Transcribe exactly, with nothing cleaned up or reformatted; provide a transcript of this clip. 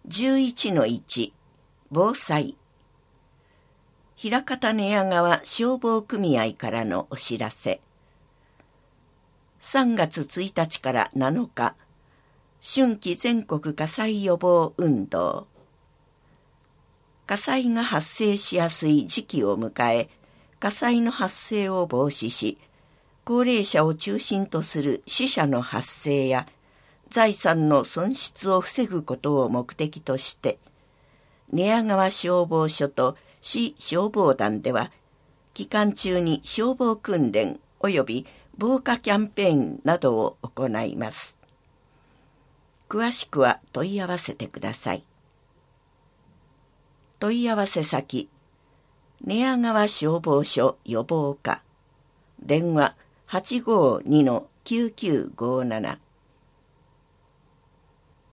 じゅういちのいち 防災。枚方寝屋川消防組合からのお知らせ。さんがつついたちからなのか、春季全国火災予防運動。火災が発生しやすい時期を迎え、火災の発生を防止し、高齢者を中心とする死者の発生や財産の損失を防ぐことを目的として、寝屋川消防署と市消防団では、期間中に消防訓練及び防火キャンペーンなどを行います。詳しくは問い合わせてください。問い合わせ先、寝屋川消防署予防課、電話 はちごーにのきゅうきゅうごーなな